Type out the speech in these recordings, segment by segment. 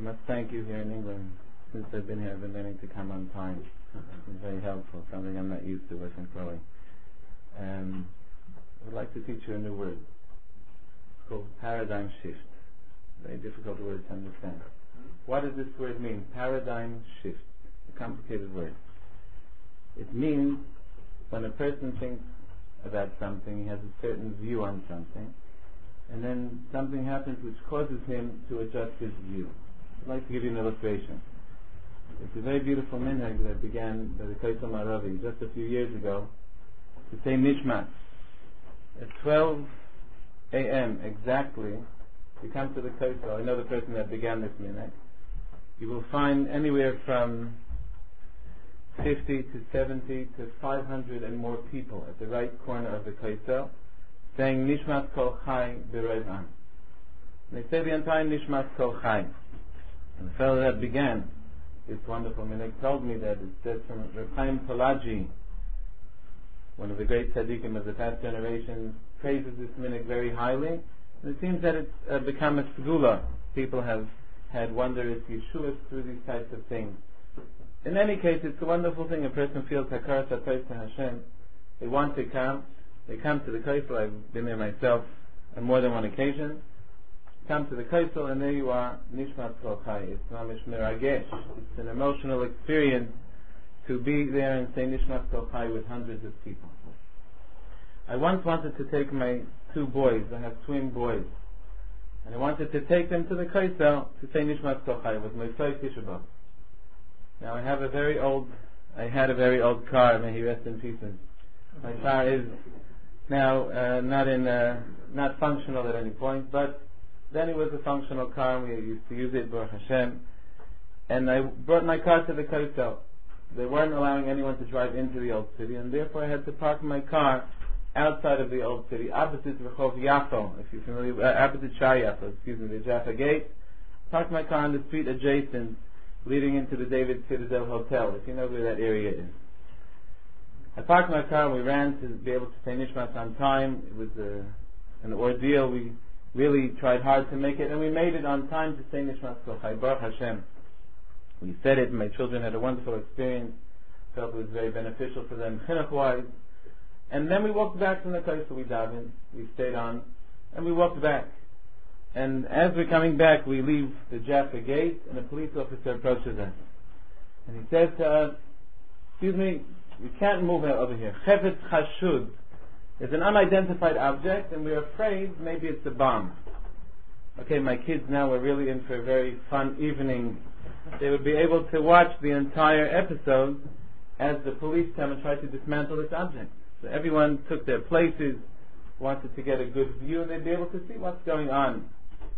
must thank you here in England. Since I've been here, I've been learning to come on time. It's very helpful, something I'm not used to working Chloe. I would like to teach you a new word. It's called paradigm shift. Very difficult word to understand. What does this word mean? Paradigm shift. A complicated word. It means when a person thinks about something, he has a certain view on something, and then something happens which causes him to adjust his view. I'd like to give you an illustration. It's a very beautiful minhag that began by the Kaisel Maravi just a few years ago to say Nishmat. At 12 a.m. exactly, you come to the Kaisel. I know the person that began this minhag. You will find anywhere from 50 to 70 to 500 and more people at the right corner of the Kaisel saying Nishmat Kol Chai B'Rev Am. They say the entire Nishmat Kol Chai. And the fellow that began this wonderful minhag told me that it says from Reb Chaim Palaji, one of the great tzaddikim of the past generation, praises this minhag very highly. And it seems that it's become a segula. People have had wondrous yeshuas through these types of things. In any case, it's a wonderful thing. A person feels hakaras hatos to Hashem. They want to come. They come to the Kaisel. I've been there myself on more than one occasion. Come to the Kaisel, and there you are, Nishmat Kol Chai. It's mamish meragesh. It's an emotional experience to be there and say Nishmat Kol Chai with hundreds of people. I once wanted to take my two boys. I have twin boys. And I wanted to take them to the Kaisel to say Nishmat Kol Chai with my Motzei Tisha B'Av. Now I had a very old car, may he rest in pieces. My car is now not functional at any point, but then it was a functional car, and we used to use it, Baruch Hashem. And I brought my car to the Kaisel. They weren't allowing anyone to drive into the old city, and therefore I had to park my car outside of the old city, opposite Rehov Yafo, if you're familiar, opposite Shar Yafo, the Jaffa Gate. Parked my car on the street adjacent, leading into the David Citadel Hotel, if you know where that area is. I parked my car and we ran to be able to say Nishmat on time. It was an ordeal. We really tried hard to make it, and we made it on time to say Nishmat Kol Chai Baruch Hashem. We said it, and my children had a wonderful experience. Felt it was very beneficial for them, chinuch-wise. And then we walked back from the Kaisel. We davened, we stayed on, and we walked back. And as we're coming back, we leave the Jaffa Gate, and a police officer approaches us. And he says to us, "Excuse me, we can't move over here. Chefetz Chashud is an unidentified object, and we're afraid maybe it's a bomb." Okay, my kids now were really in for a very fun evening. They would be able to watch the entire episode as the police come and try to dismantle this object. So everyone took their places, wanted to get a good view, and they'd be able to see what's going on.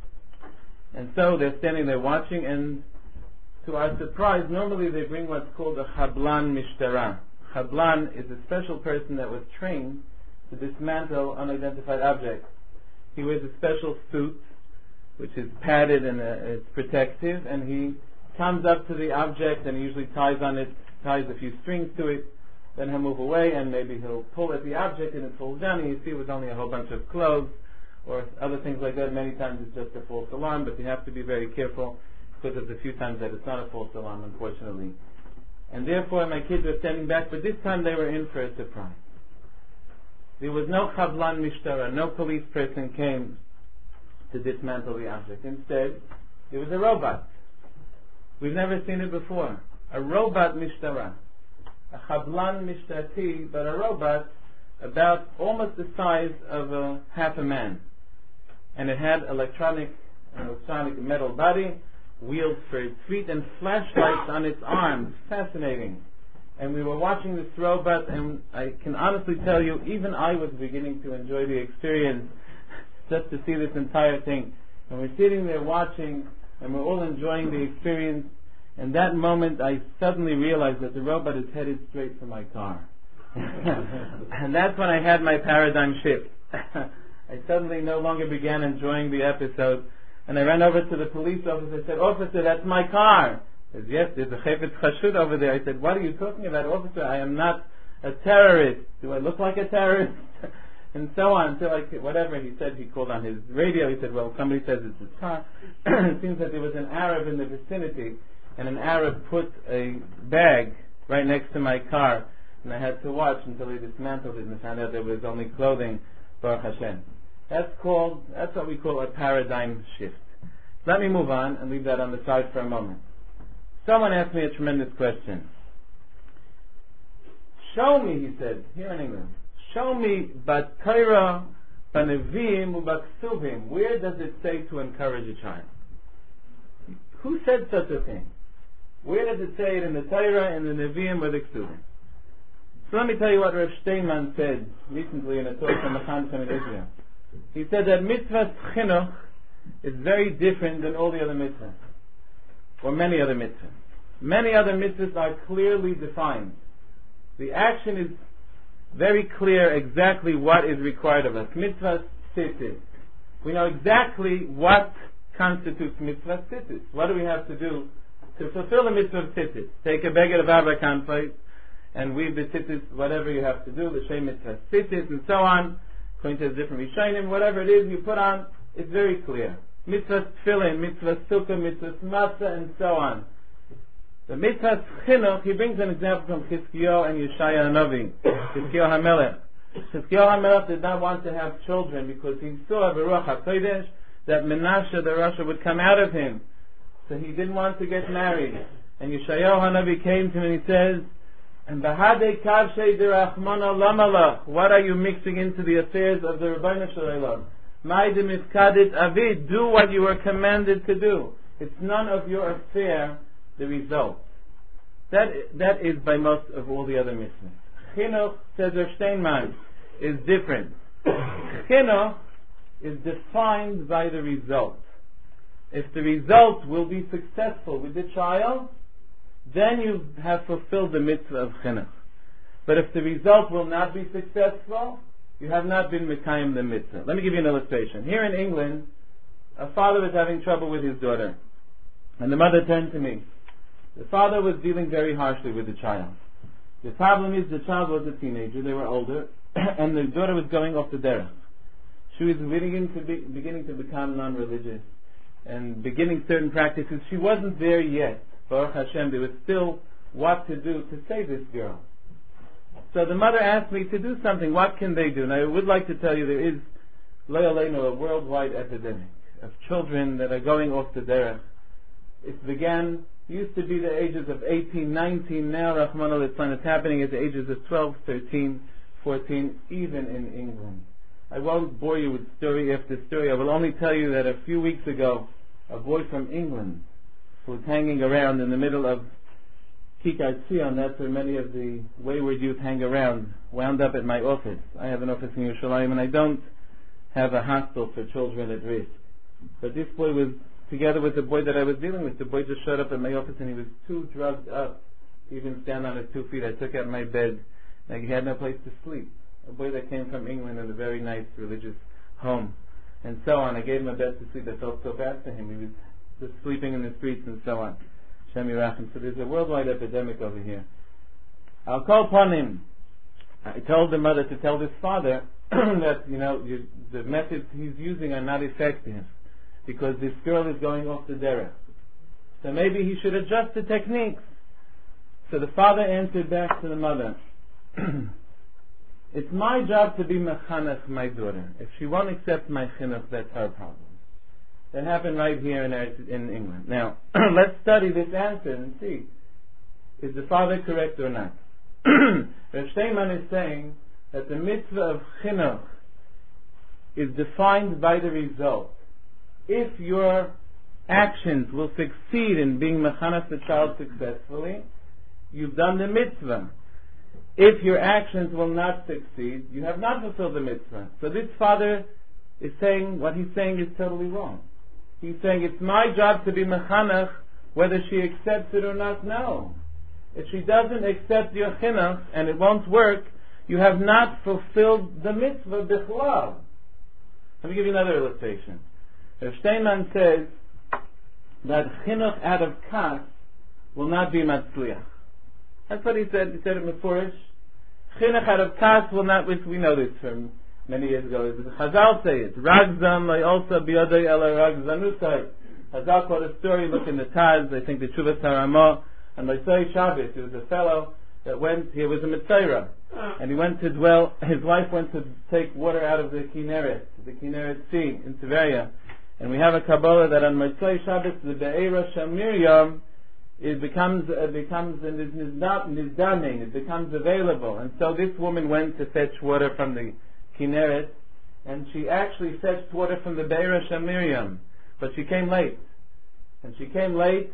And so they're standing there watching, and to our surprise, normally they bring what's called a Chablan Mishtara. Chablan is a special person that was trained to dismantle unidentified objects. He wears a special suit, which is padded and it's protective, and he comes up to the object and he usually ties a few strings to it. Then he'll move away and maybe he'll pull at the object and it falls down, and you see it was only a whole bunch of clothes or other things like that. Many times it's just a false alarm, but you have to be very careful because of the few times that it's not a false alarm, unfortunately. And therefore my kids were standing back, but this time they were in for a surprise. There was no Chablan Mishtara, no police person came to dismantle the object. Instead, there was a robot. We've never seen it before. A robot Mishtara. A Chablan Mishtati, but a robot about almost the size of half a man. And it had electronic metal body, wheels for its feet, and flashlights on its arms. Fascinating. And we were watching this robot, and I can honestly tell you, even I was beginning to enjoy the experience just to see this entire thing. And we're sitting there watching, and we're all enjoying the experience. And that moment, I suddenly realized that the robot is headed straight for my car. And that's when I had my paradigm shift. I suddenly no longer began enjoying the episode. And I ran over to the police officer and said, "Officer, that's my car." He said, "Yes, there's a Chefetz Chashud over there." I said, "What are you talking about, officer? I am not a terrorist." "Do I look like a terrorist?" and so on, until whatever he said, he called on his radio. He said, well, somebody says it's his car. It seems that there was an Arab in the vicinity, and an Arab put a bag right next to my car, and I had to watch until he dismantled it and found out there was only clothing. Baruch Hashem. That's what we call a paradigm shift. Let me move on and leave that on the side for a moment. Someone asked me a tremendous question. Show me, he said, here in England, show me Bat-Torah, Banevim, Ubaksuvim. Where does it say to encourage a child? Who said such a thing? Where does it say it in the Torah, in the Nevi'im, or the Ksuvim? So let me tell you what Rav Steinman said recently in a talk from the Khan in Israel. He said that mitzvah chinuch is very different than all the other mitzvahs, or many other mitzvahs. Many other mitzvahs are clearly defined. The action is very clear exactly what is required of us. Mitzvah tzitzis. We know exactly what constitutes mitzvah tzitzis. What do we have to do to fulfill the mitzvah of tzitzis? Take a beged of abrakanfait and weave the tzitzis, whatever you have to do, the shem mitzvah tzitzis and so on, according to the different rishonim, whatever it is you put on, it's very clear. Mitzvah tefillin, mitzvah sukkah, mitzvah matzah, and so on. The mitzvah chinuch, he brings an example from Chizkiyahu and Yeshaya Hanavi. Chizkiyahu HaMelech. Chizkiyahu HaMelech did not want to have children because he saw Baruch HaKodesh that Menashe the Rasha would come out of him. So he didn't want to get married. And Yeshayahu HaNavi came to him and he says, "And bahadei kavshei derachmana lamalach." What are you mixing into the affairs of the Rebbeinu Shalom? Ma'adim ifkadit avid. Do what you were commanded to do. It's none of your affair, the result. That is by most of all the other mitzvahs. Chinuch, says Rav Steinman, is different. Chinuch is defined by the result. If the result will be successful with the child, then you have fulfilled the mitzvah of chinuch. But if the result will not be successful, you have not been mekayim the mitzvah. Let me give you an illustration. Here in England, a father was having trouble with his daughter. And the mother turned to me. The father was dealing very harshly with the child. The problem is the child was a teenager, they were older, and the daughter was going off the derech. She was beginning to become non-religious and beginning certain practices. She wasn't there yet. Baruch Hashem, there was still what to do to save this girl. So the mother asked me to do something. What can they do? And I would like to tell you there is, lo yaleinu, a worldwide epidemic of children that are going off the derech. It used to be the ages of 18, 19, now Rahman al-Islam, it's happening at the ages of 12, 13, 14, even in England. I won't bore you with story after story. I will only tell you that a few weeks ago, a boy from England who was hanging around in the middle of Kikar Tzion, that's where many of the wayward youth hang around, wound up at my office. I have an office in Yerushalayim, and I don't have a hostel for children at risk. But this boy was together with the boy that I was dealing with. The boy just showed up at my office and he was too drugged up to even stand on his 2 feet. I took out my bed and he had no place to sleep. A boy that came from England in a very nice religious home and so on. I gave him a bed to sleep. I felt so bad for him. He was just sleeping in the streets and so on. Shem Yirachim. So there's a worldwide epidemic over here. I'll call upon him. I told the mother to tell this father that, the methods he's using are not effective, because this girl is going off the derech. So maybe he should adjust the techniques. So the father answered back to the mother, it's my job to be mechanech my daughter. If she won't accept my chinuch, that's her problem. That happened right here in England. Now, let's study this answer and see, is the father correct or not? Rav Steinman is saying that the mitzvah of chinuch is defined by the result. If your actions will succeed in being mechanech the child successfully, you've done the mitzvah. If your actions will not succeed, you have not fulfilled the mitzvah. So this father is saying, what he's saying is totally wrong. He's saying, it's my job to be mechanech, whether she accepts it or not, no. If she doesn't accept your chinuch and it won't work, you have not fulfilled the mitzvah bichlal. Let me give you another illustration. Rav Steinman says that chinuch out of kas will not be matzliach. That's what he said. He said it mefurish. Chinuch out of kas will not. We know this from many years ago. Chazal say it. Ragzan also biyadei ela ragzanusai. Chazal quote a story. Look in the Taz. I think the Chuvas Haramah. And Motzei Shabbos, there was a fellow that went. He was a Mitzayra, and he went to dwell. His wife went to take water out of the Kinneret Sea in Tveria. And we have a Kabbalah that on Motzei Shabbos, the Be'era Shamiriam, it becomes nizdamin, it becomes available. And so this woman went to fetch water from the Kinneret, and she actually fetched water from the Be'era Shamiriam, but she came late. And she came late,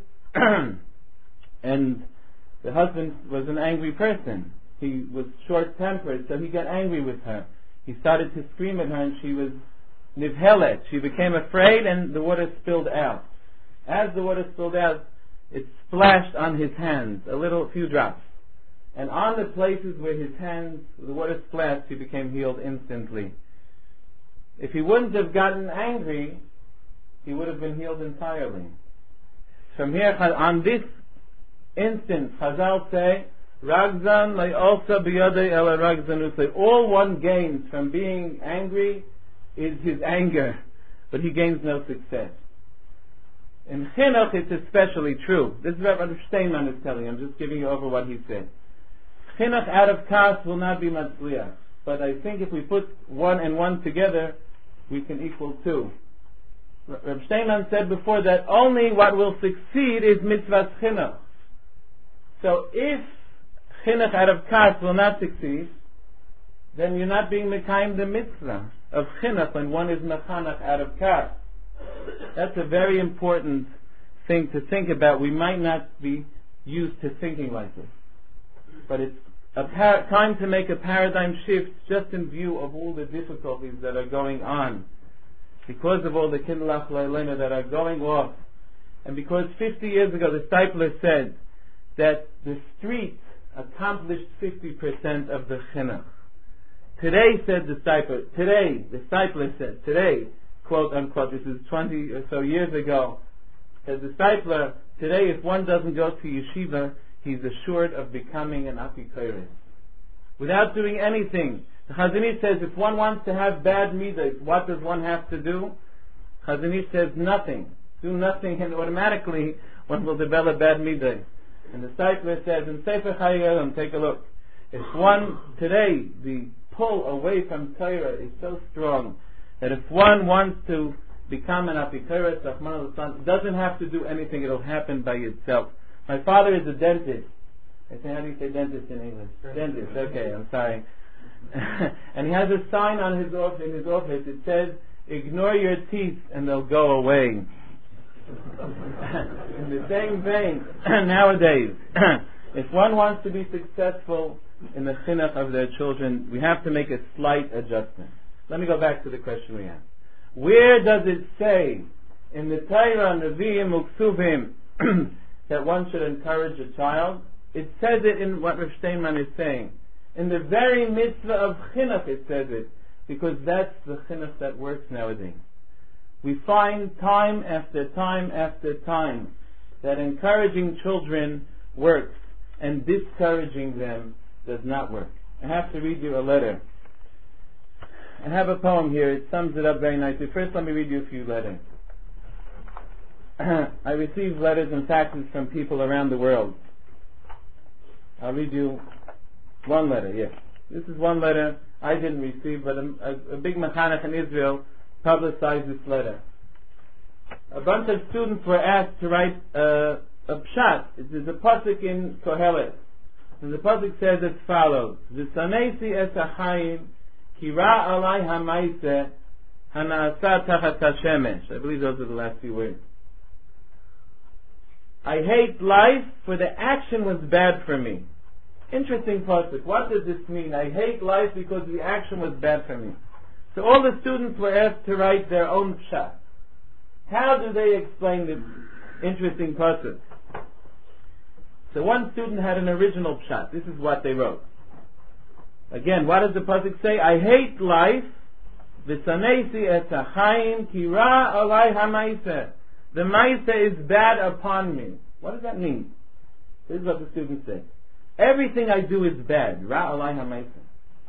and the husband was an angry person. He was short-tempered, so he got angry with her. He started to scream at her, and she was nivhelet. She became afraid, and the water spilled out. As the water spilled out, it splashed on his hands, few drops. And on the places where the water splashed, he became healed instantly. If he wouldn't have gotten angry, he would have been healed entirely. From here, on this instant, Chazal say, Ragzan also biyadei ela ragzanusai. All one gains from being angry is his anger, but he gains no success. In Chinuch, it's especially true. This is what Rabbi Steinman is telling. I'm just giving you over what he said. Chinuch out of kas will not be matzliach, but I think if we put 1 and 1 together, we can equal 2. Rabbi Steinman said before that only what will succeed is mitzvah's chinuch. So if chinuch out of kas will not succeed, then you're not being mekayim the mitzvah of chinuch when one is mechanach out of kas. That's a very important thing to think about. We might not be used to thinking like this, but it's time to make a paradigm shift just in view of all the difficulties that are going on, because of all the kindlach leilena that are going off, and because 50 years ago the Steipler said that the street accomplished 50% of the chinuch. Today, said the Steipler, quote unquote, this is 20 or so years ago, said the Steipler, today if one doesn't go to yeshiva, he's assured of becoming an apikoros. Without doing anything. The Chazon Ish says if one wants to have bad midas, what does one have to do? Chazon Ish says nothing. Do nothing and automatically one will develop bad midas. And the Steipler says in Sefer Chayei Olam, take a look. If one, today, the pull away from Torah is so strong that if one wants to become an apikoros, Rahman al-San, doesn't have to do anything, it'll happen by itself. My father is a dentist. I say, how do you say dentist in English? Dentist, okay, I'm sorry. And he has a sign on in his office, it says, ignore your teeth and they'll go away. In the same vein, nowadays, if one wants to be successful in the chinuch of their children, we have to make a slight adjustment. Let me go back to the question we asked. Where does it say in the Torah, Nevi'im, Uksuvim, that one should encourage a child? It says it in what Rav Steinman is saying. In the very mitzvah of chinuch it says it, because that's the chinuch that works nowadays. We find time after time after time that encouraging children works and discouraging them does not work. I have to read you a letter. I have a poem here. It sums it up very nicely. First, let me read you a few letters. I receive letters and faxes from people around the world. I'll read you one letter, yes. This is one letter I didn't receive, but a big mechanech in Israel publicized this letter. A bunch of students were asked to write a pshat. It is a pasuk in Kohelet. And the pasuk says as follows: V'sanesi es ha'chaim ki ra alai ha'maiseh hana'asa tachat hashemesh. I believe those are the last few words. I hate life, for the action was bad for me. Interesting pasuk. What does this mean? I hate life because the action was bad for me. So all the students were asked to write their own pshat. How do they explain this interesting pasuk? So one student had an original pshat. This is what they wrote. Again, what does the pasuk say? I hate life. V'sanesi et ha'chaim ki ra alai ha'maiseh. The maiseh is bad upon me. What does that mean? This is what the student said. Everything I do is bad. Ra alai ha'maiseh.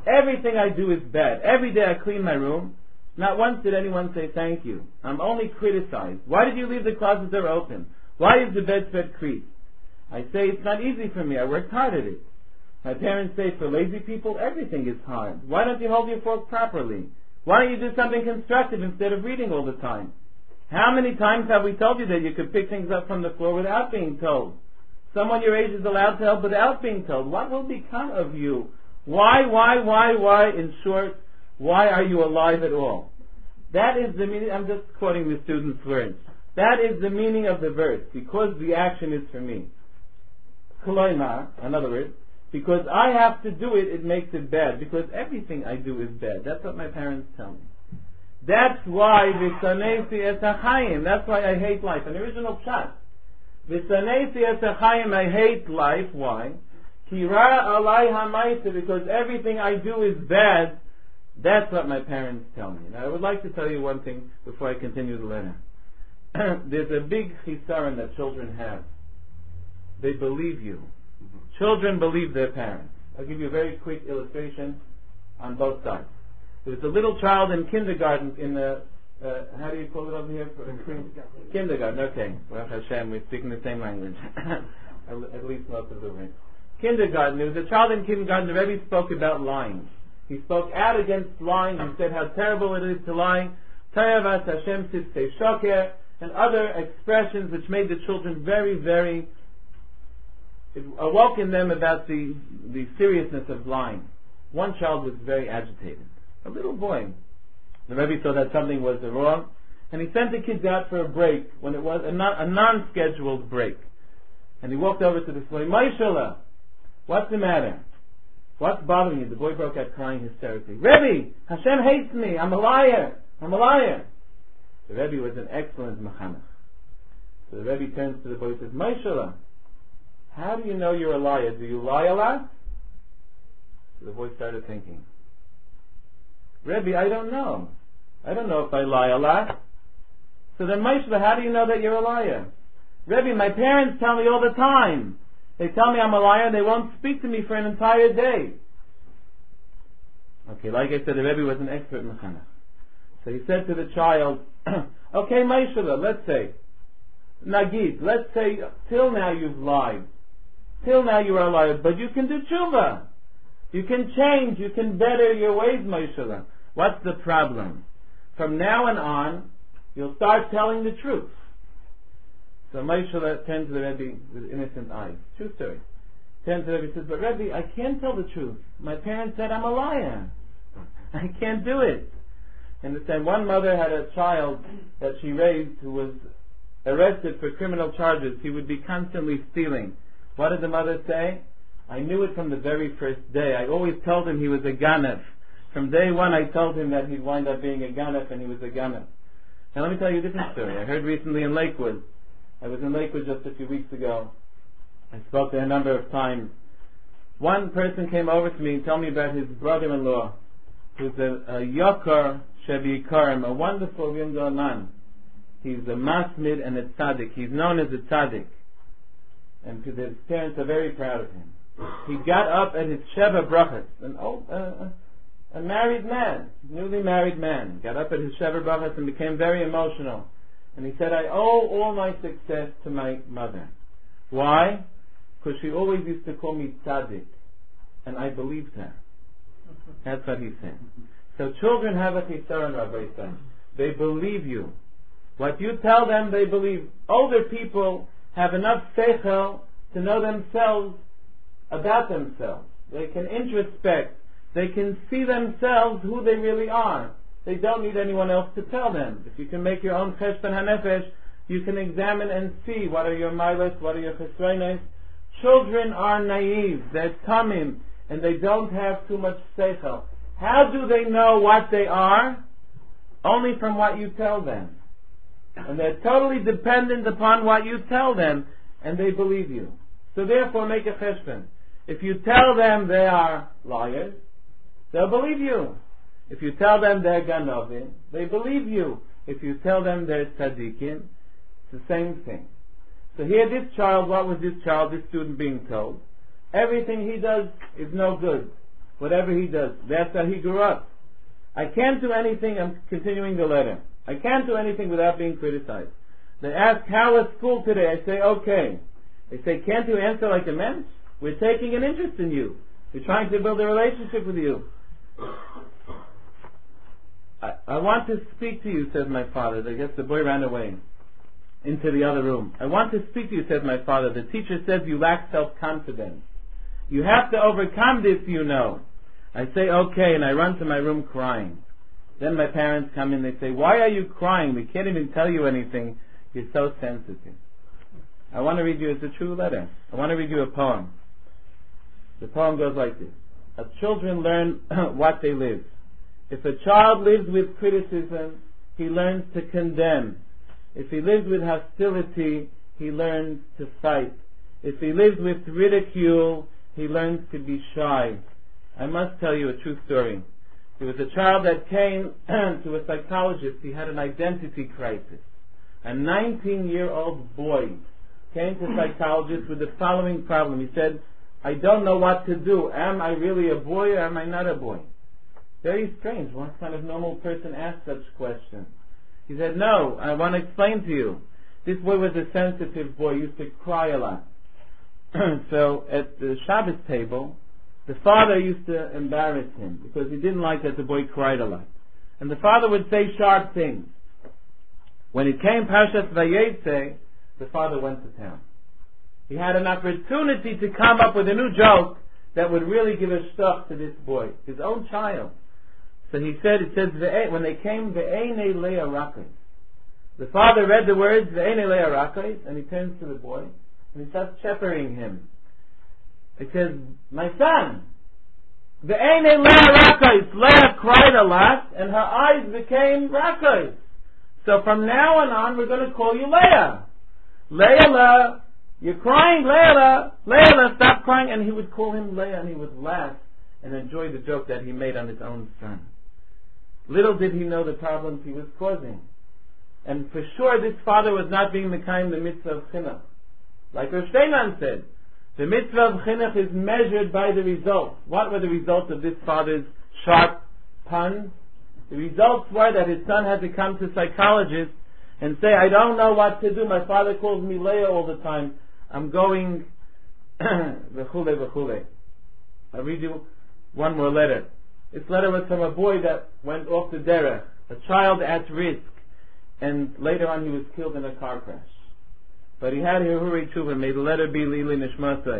Everything I do is bad. Every day I clean my room. Not once did anyone say thank you. I'm only criticized. Why did you leave the closet door open? Why is the bedspread creased? I say it's not easy for me. I worked hard at it. My parents say for lazy people everything is hard. Why don't you hold your fork properly? Why don't you do something constructive instead of reading all the time? How many times have we told you that you could pick things up from the floor without being told? Someone your age is allowed to help without being told. What will become of you? Why? In short, why are you alive at all? That is the meaning. I'm just quoting the student's words. That is the meaning of the verse. Because the action is for me. Koloimar, in other words, because I have to do it, it makes it bad. Because everything I do is bad. That's what my parents tell me. That's why V'sanesi es hachayim. That's why I hate life. An original pshat. V'sanesi es hachayim. I hate life. Why? Ki ra alai ha'maisa. Because everything I do is bad. That's what my parents tell me. Now I would like to tell you one thing before I continue the letter. There's a big chisaron that children have. They believe you. Children believe their parents. I'll give you a very quick illustration on both sides. There was a little child in kindergarten in the, how do you call it over here? Kindergarten, okay. Well, Hashem, we're speaking the same language. At least most of the way. Kindergarten, there was a child in kindergarten, the Rebbe spoke about lying. He spoke out against lying. He said how terrible it is to lie. Tayavas Hashem Siftei Shoker, and other expressions which made the children very, very, it awoke in them about the seriousness of lying. One child was very agitated. A little boy. The Rebbe saw that something was wrong, and he sent the kids out for a break when it was a non-scheduled break. And he walked over to the boy, Maishala, what's the matter? What's bothering you? The boy broke out crying hysterically. Rebbe, Hashem hates me. I'm a liar. The Rebbe was an excellent mechanech. So the Rebbe turns to the boy and says, Maishala, how do you know you're a liar? Do you lie a lot? So the boy started thinking. Rebbe, I don't know. I don't know if I lie a lot. So then, Maishala, how do you know that you're a liar? Rebbe, my parents tell me all the time. They tell me I'm a liar and they won't speak to me for an entire day. Okay, like I said, the Rebbe was an expert mechanech. So he said to the child, okay, Maishala, let's say, Nagid, let's say, till now you've lied. Till now you are a liar, but you can do tshuva. You can change, you can better your ways, Maishala. What's the problem? From now on, you'll start telling the truth. So Maishala turned to the Rebbe with innocent eyes. True story. Turns to the Rebbe and says, but Rebbe, I can't tell the truth. My parents said I'm a liar. I can't do it. And the same, one mother had a child that she raised who was arrested for criminal charges. He would be constantly stealing. What did the mother say? I knew it from the very first day. I always told him he was a ganef. From day one I told him that he'd wind up being a ganef, and he was a ganef. Now let me tell you a different story. I heard recently in Lakewood. I was in Lakewood just a few weeks ago. I spoke to a number of times. One person came over to me and told me about his brother-in-law, who's a Yokar Shebi Karim, a wonderful Yimdal man. He's a masmid and a tzaddik. He's known as a tzaddik. And his parents are very proud of him. He got up at his Sheva Brachas, a married man, newly married man, got up at his Sheva Brachas and became very emotional. And he said, I owe all my success to my mother. Why? Because she always used to call me tzaddik. And I believed her. That's what he said. So children have a chisaron, Rabbi said. They believe you. What you tell them, they believe. Older people have enough seichel to know themselves about themselves. They can introspect. They can see themselves who they really are. They don't need anyone else to tell them. If you can make your own cheshbon hanefesh, you can examine and see what are your milas, what are your chesronos. Children are naive. They're tamim, and they don't have too much seichel. How do they know what they are? Only from what you tell them. And they're totally dependent upon what you tell them, and they believe you. So therefore, make a cheshbon. If you tell them they are liars, they'll believe you. If you tell them they're ganovim, they believe you. If you tell them they're tzaddikim, it's the same thing. So here this child, what was this child, this student being told? Everything he does is no good. whatever he does. That's how he grew up. I can't do anything, I'm continuing the letter. I can't do anything without being criticized. They ask, how was school today? I say, okay. They say, can't you answer like a man? We're taking an interest in you. We're trying to build a relationship with you. I want to speak to you, says my father. I guess the boy ran away into the other room. I want to speak to you, says my father. The teacher says you lack self-confidence. You have to overcome this, you know. I say, okay, and I run to my room crying. Then my parents come in, they say, why are you crying? We can't even tell you anything. You're so sensitive. I want to read you, it's a true letter. I want to read you a poem. The poem goes like this. As children learn what they live. If a child lives with criticism, he learns to condemn. If he lives with hostility, he learns to fight. If he lives with ridicule, he learns to be shy. I must tell you a true story. There was a child that came to a psychologist. He had an identity crisis. A 19-year-old boy came to a psychologist with the following problem. He said, I don't know what to do. Am I really a boy or am I not a boy? Very strange. What kind of normal person asks such questions? He said, no, I want to explain to you. This boy was a sensitive boy, used to cry a lot. So at the Shabbos table, the father used to embarrass him because he didn't like that the boy cried a lot. And the father would say sharp things. When it came Parshas Vayetze, the father went to town. He had an opportunity to come up with a new joke that would really give a shtuch to this boy, his own child. So he said, it says, when they came, Ve'enei Leah Rakos. The father read the words, Ve'enei Leah Rakos, and he turns to the boy, and he starts shepherding him. It says, my son, Ve'enei Leah Rakos. Leah cried a lot, and her eyes became Rakos. So from now on, we're going to call you Leah. Leah, you're crying, Leah, Leah, stop crying. And he would call him Leah, and he would laugh and enjoy the joke that he made on his own son. Little did he know the problems he was causing. And for sure, this father was not being Mekayim the mitzvah of chinuch. Like Rosh Steinman said, the mitzvah of chinuch is measured by the results. What were the results of this father's sharp puns? The results were that his son had to come to psychologists and say, I don't know what to do. My father calls me Leah all the time. I'm going v'chule v'chule. I'll read you one more letter. This letter was from a boy that went off the derech, a child at risk, and later on he was killed in a car crash. But he had Hurei Tshuva, may the letter be Lili Nishmasai.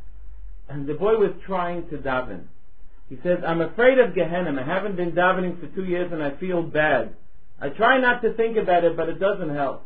And the boy was trying to daven. He says, I'm afraid of Gehenna. I haven't been davening for 2 years and I feel bad. I try not to think about it, but it doesn't help.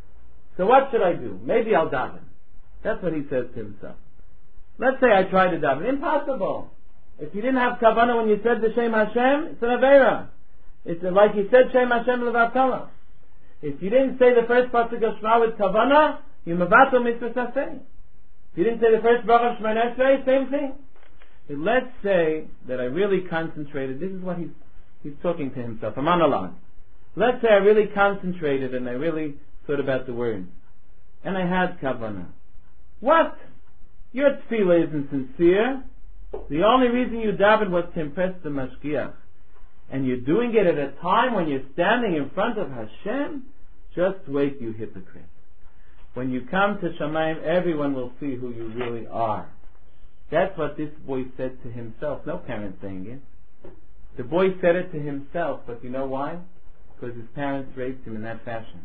So what should I do? Maybe I'll daven. That's what he says to himself. Let's say I try to daven. Impossible. If you didn't have kavanah when you said the Shem Hashem, it's an Aveira. It's like you said Shem Hashem levatala. If you didn't say the first pasuk of Shema with kavanah, you mevatel mitzvah saseh. If you didn't say the first bracha of Shemona Esrei, same thing. But let's say that I really concentrated. This is what he's talking to himself. I'm on a line. Let's say I really concentrated and I really thought about the words. And I had kavanah. What? Your tefillah isn't sincere. The only reason you daven was to impress the mashgiach. And you're doing it at a time when you're standing in front of Hashem? Just wait, you hypocrite. When you come to Shamayim, everyone will see who you really are. That's what this boy said to himself. No parent saying it. The boy said it to himself, but you know why? Because his parents raised him in that fashion.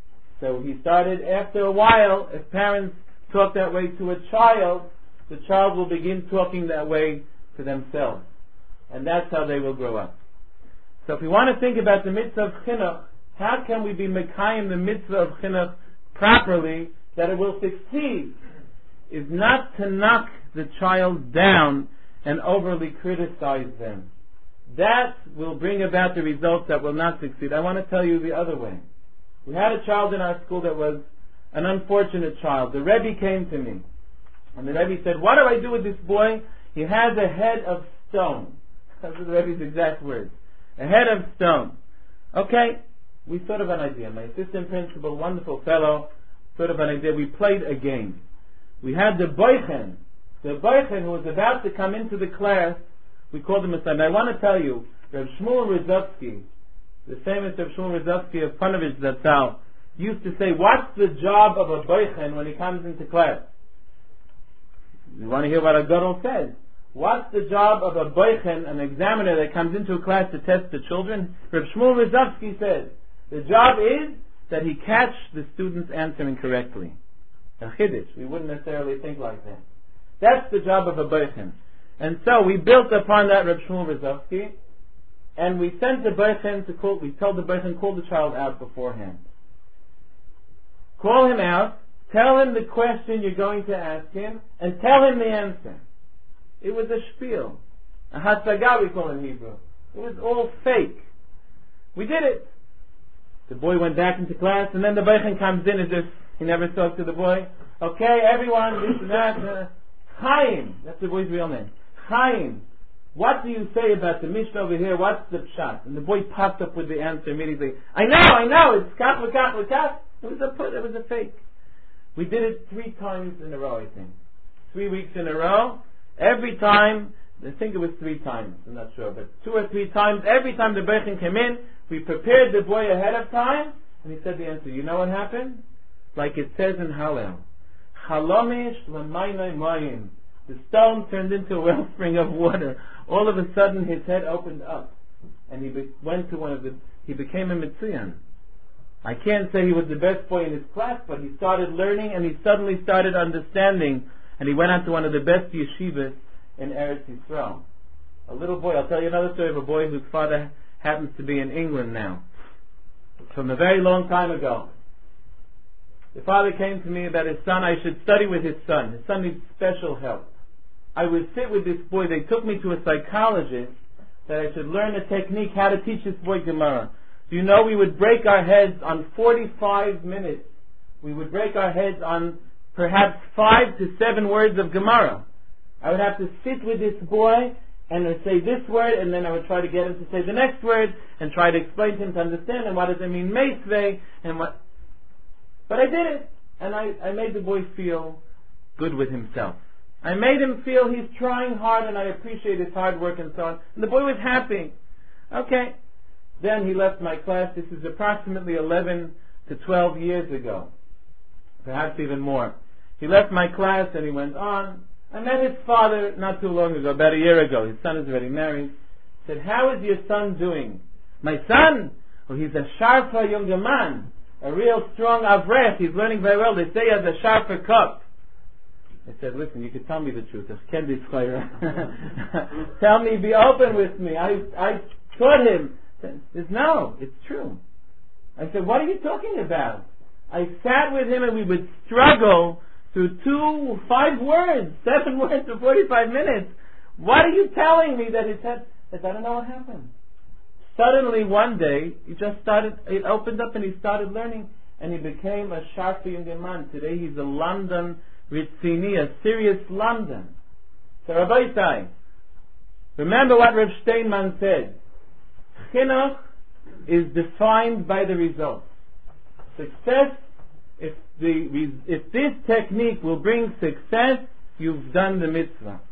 So he started, after a while, if parents talk that way to a child, the child will begin talking that way to themselves. And that's how they will grow up. So if we want to think about the mitzvah of chinuch, how can we be mekayim the mitzvah of chinuch properly, that it will succeed, is not to knock the child down and overly criticize them. That will bring about the results that will not succeed. I want to tell you the other way. We had a child in our school that was an unfortunate child. The Rebbe came to me, and the Rebbe said, what do I do with this boy? He has a head of stone. Those are the Rebbe's exact words. A head of stone. Okay, we thought of an idea. My assistant principal, wonderful fellow, thought of an idea. We played a game. We had the boichen who was about to come into the class, We called him a son. I want to tell you, Reb Shmuel Rizovsky, the famous Reb Shmuel Rizovsky of Panovich Zatzal, used to say, what's the job of a boichen when he comes into class? You want to hear what a gadol says? What's the job of a boichen, an examiner that comes into a class to test the children? Reb Shmuel Rizovsky says, the job is that he catch the students answering correctly. A chiddush. We wouldn't necessarily think like that. That's the job of a boichen. And so we built upon that Reb Shmuel Rizovsky, and we sent the boichen to call. We told the boichen, call the child out beforehand. Call him out, tell him the question you're going to ask him, and tell him the answer. It was a spiel, a hatzagah we call in Hebrew. It was all fake. We did it. The boy went back into class, and then the boichen comes in as if he never talked to the boy. Okay, everyone, this and that. Chaim, that's the boy's real name. Chaim, what do you say about the Mishnah over here? What's the pshat? And the boy popped up with the answer immediately. I know, it's kach l'kach l'kach. It was a fake. We did it 3 times in a row, I think. 3 weeks in a row. Every time, I think it was 3 times, I'm not sure, but 2 or 3 times, every time the boichen came in, we prepared the boy ahead of time, and he said the answer. You know what happened? Like it says in Hallel. Chalomish l'maynai mayim. The stone turned into a wellspring of water. All of a sudden his head opened up. And he became a Mitzian. I can't say he was the best boy in his class, but he started learning and he suddenly started understanding. And he went on to one of the best yeshivas in Eretz Yisrael. A little boy, I'll tell you another story of a boy whose father happens to be in England now. From a very long time ago. The father came to me that his son, I should study with his son. His son needs special help. I would sit with this boy. They took me to a psychologist that I should learn a technique how to teach this boy Gemara. Do you know we would break our heads on 45 minutes. We would break our heads on perhaps 5 to 7 words of Gemara. I would have to sit with this boy and I'd say this word, and then I would try to get him to say the next word and try to explain to him to understand, and what does it mean, meisvei, and what. But I did it, and I made the boy feel good with himself. I made him feel he's trying hard, and I appreciate his hard work and so on. And the boy was happy. Okay. Then he left my class. This is approximately 11 to 12 years ago. Perhaps even more. He left my class and he went on. I met his father not too long ago, about a year ago. His son is already married. He said, how is your son doing? My son? Oh, he's a sharper younger man. A real strong avrech. He's learning very well. They say he has a sharper cup. I said, listen, you can tell me the truth. Tell me, be open with me. I taught him. He said, no, it's true. I said, what are you talking about? I sat with him and we would struggle through 5 words, 7 words for 45 minutes. What are you telling me that his head? I said, I don't know what happened. Suddenly one day, it opened up and he started learning and he became a sharper younger man. Today he's a London Ritzini, a serious London. So Rabbi Isai, remember what Reb Steinman said. Chinuch is defined by the results. Success, if this technique will bring success, you've done the mitzvah.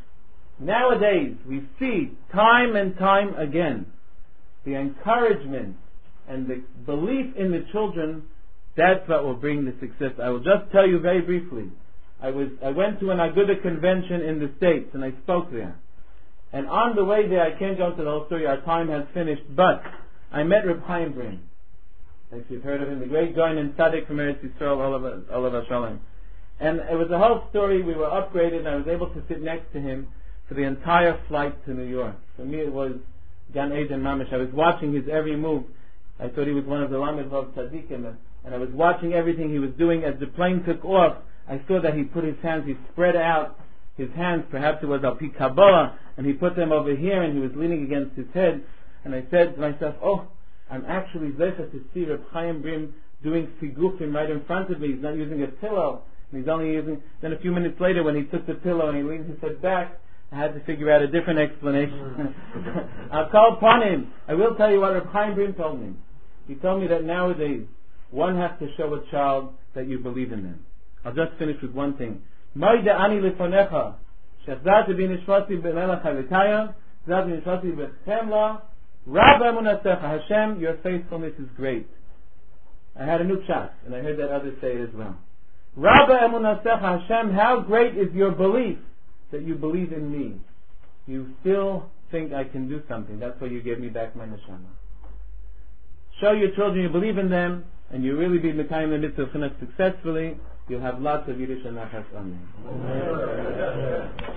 Nowadays, we see time and time again the encouragement and the belief in the children. That's what will bring the success. I will just tell you very briefly. I went to an Aguda convention in the States and I spoke there. And on the way there, I can't go into the whole story, our time has finished, but I met Reb Chaim Brim. If you've heard of him, the great Goin and Tzaddik from Eretz Yisrael, Olav Shalom. And it was a whole story. We were upgraded and I was able to sit next to him for the entire flight to New York. For me it was Gan Eden Mamish. I was watching his every move. I thought he was one of the Lamed Vav Tzaddikim, and I was watching everything he was doing. As the plane took off, I saw that he put his hands, he spread out his hands, perhaps it was Al Pi Kabbalah, and he put them over here and he was leaning against his head. And I said to myself, oh, I'm actually zecher to see Reb Chaim Brim doing sigufim right in front of me. He's not using a pillow. And he's only using. Then a few minutes later, when he took the pillow and he leaned his head back, I had to figure out a different explanation. I'll call upon him. I will tell you what Reb Chaim Brim told me. He told me that nowadays one has to show a child that you believe in them. I'll just finish with one thing. Rabba emunasecha, Hashem, your faithfulness is great. I had a new pshat, and I heard that others say it as well. Rabba emunasecha, Hashem, how great is your belief that you believe in me. You still think I can do something. That's why you gave me back my neshama. Show your children you believe in them, and you really be mekayim the mitzvah successfully. You'll have lots of Yiddish and Nachas. Amen.